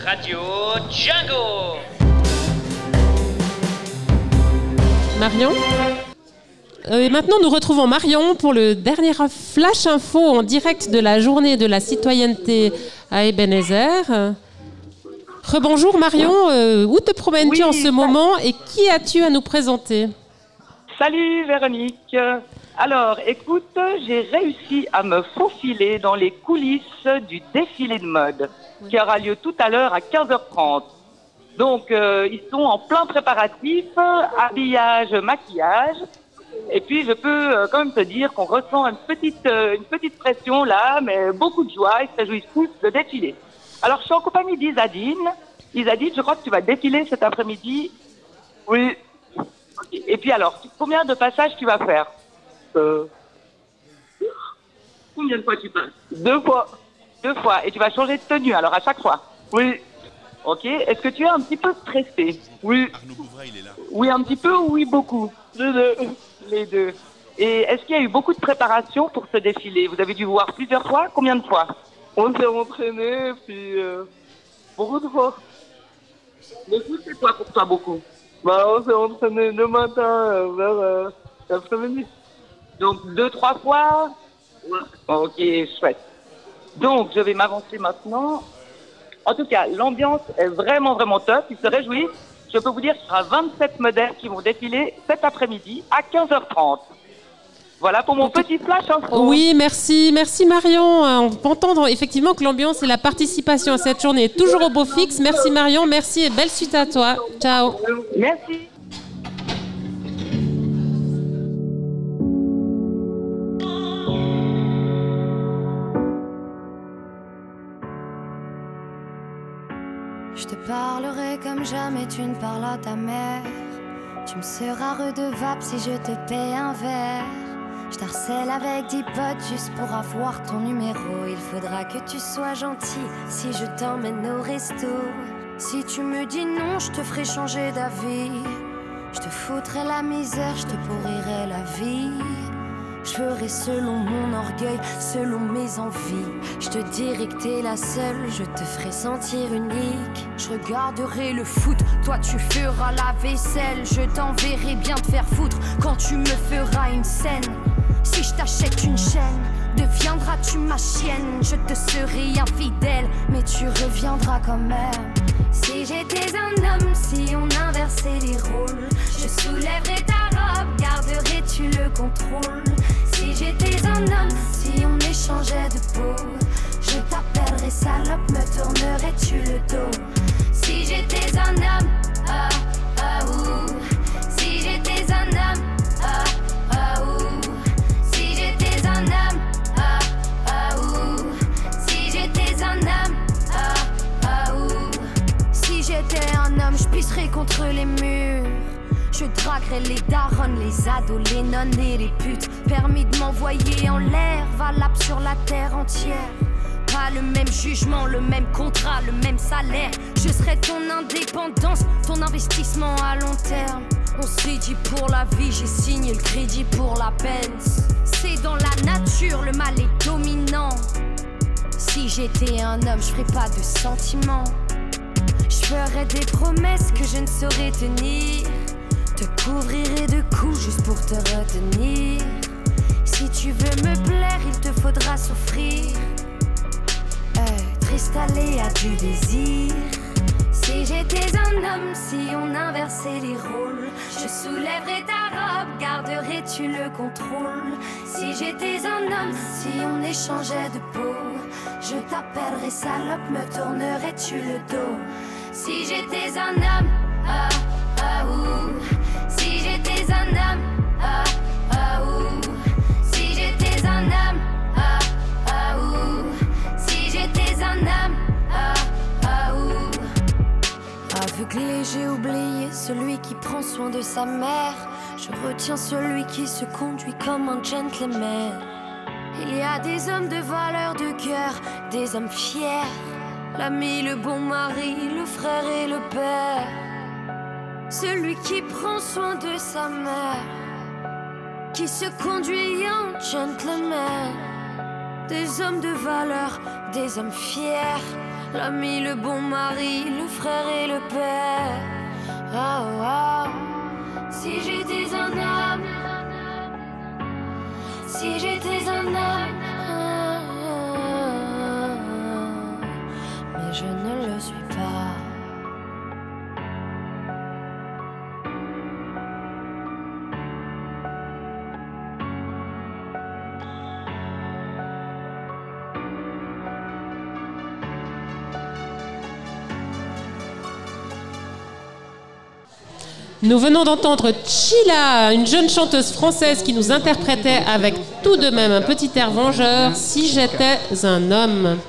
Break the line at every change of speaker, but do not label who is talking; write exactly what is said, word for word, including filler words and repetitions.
Radio Django.
Marion ? Euh, et maintenant, nous retrouvons Marion pour le dernier Flash Info en direct de la journée de la citoyenneté à Ebenezer. Rebonjour Marion, euh, où te promènes-tu oui, en ce ça... moment et qui as-tu à nous présenter ?
Salut Véronique. Alors, écoute, j'ai réussi à me faufiler dans les coulisses du défilé de mode oui. qui aura lieu tout à l'heure à quinze heures trente. Donc, euh, ils sont en plein préparatif, habillage, maquillage. Et puis, je peux euh, quand même te dire qu'on ressent une petite, euh, une petite pression là, mais beaucoup de joie. Ils se réjouissent tous de défiler. Alors, je suis en compagnie d'Isadine. Isadine, je crois que tu vas défiler cet après-midi. Oui. Okay. Et puis alors, combien de passages tu vas faire ? euh... Combien de fois tu passes ? Deux fois. Deux fois. Et tu vas changer de tenue, alors à chaque fois ? Oui. Ok. Est-ce que tu es un petit peu stressé ? Oui.
Arnaud Bouvray, il est là.
Oui, un petit peu ou oui, beaucoup ? Les deux. Les deux. Et est-ce qu'il y a eu beaucoup de préparation pour ce défilé ? Vous avez dû vous voir plusieurs fois ? Combien de fois ? On s'est entraîné, puis euh, beaucoup de fois. Le foot, c'est quoi pour toi, beaucoup ? Bah, on s'est entraîné le matin euh, vers euh, l'après-midi. Donc, deux, trois fois ? Ouais. Ok, chouette. Donc, je vais m'avancer maintenant. En tout cas, l'ambiance est vraiment, vraiment top. Ils se réjouissent. Je peux vous dire qu'il y aura vingt-sept modèles qui vont défiler cet après-midi à quinze heures trente. Voilà pour mon petit flash info.
Oui, merci. Merci Marion. On peut entendre effectivement que l'ambiance et la participation à cette journée est toujours au beau fixe. Merci Marion, merci et belle suite à toi. Ciao.
Merci.
Je te parlerai comme jamais tu ne parles à ta mère. Tu me seras redevable si je te paie un verre. Je t'harcèle avec dix potes juste pour avoir ton numéro. Il faudra que tu sois gentil si je t'emmène au resto. Si tu me dis non, je te ferai changer d'avis. Je te foutrai la misère, je te pourrirai la vie. Je ferai selon mon orgueil, selon mes envies. Je te dirai que t'es la seule, je te ferai sentir unique. Je regarderai le foot, toi tu feras la vaisselle. Je t'enverrai bien te faire foutre quand tu me feras une scène. Si je t'achète une chaîne, deviendras-tu ma chienne? Je te serai infidèle, mais tu reviendras quand même. Si j'étais un homme, si on inversait les rôles, je soulèverais ta robe, garderais-tu le contrôle? Si j'étais un homme, si on échangeait de peau, je t'appellerais salope, me tournerais-tu le dos? Si j'étais un homme, ah, ah, ouh. Si j'étais un homme, ah, ah, ouh. Si j'étais un homme, ah, ah, ouh. Si j'étais un homme, ah, ah, ouh. Si j'étais un homme, je pisserais contre les murs. Je draguerais les darons, les ados, les nonnes et les putes. Permis de m'envoyer en l'air, valable sur la terre entière. Pas le même jugement, le même contrat, le même salaire. Je serai ton indépendance, ton investissement à long terme. On s'est dit pour la vie, j'ai signé le crédit pour la Benz. C'est dans la nature, le mal est dominant. Si j'étais un homme, je ferais pas de sentiments. Je ferais des promesses que je ne saurais tenir. Te couvrirai de coups juste pour te retenir. Si tu veux me plaire, il te faudra souffrir. Être installé à du désir. Si j'étais un homme, si on inversait les rôles, je soulèverais ta robe, garderais-tu le contrôle? Si j'étais un homme, si on échangeait de peau, je t'appellerais salope, me tournerais-tu le dos? Si j'étais un homme, ah, ah, ouh. Si j'étais un homme, ah, ah, ouh. Si j'étais un homme, ah, ah, ouh. Si j'étais un homme, ah, ah, ouh. Aveuglé, j'ai oublié celui qui prend soin de sa mère. Je retiens celui qui se conduit comme un gentleman. Il y a des hommes de valeur de cœur, des hommes fiers. L'ami, le bon mari, le frère et le père. Celui qui prend soin de sa mère, qui se conduit en gentleman. Des hommes de valeur, des hommes fiers. l'ami, le bon mari, le frère et le père. Oh, oh. Si j'étais un homme, si j'étais un homme, mais je ne le suis pas.
Nous venons d'entendre Chila, une jeune chanteuse française qui nous interprétait avec tout de même un petit air vengeur, Si j'étais un homme.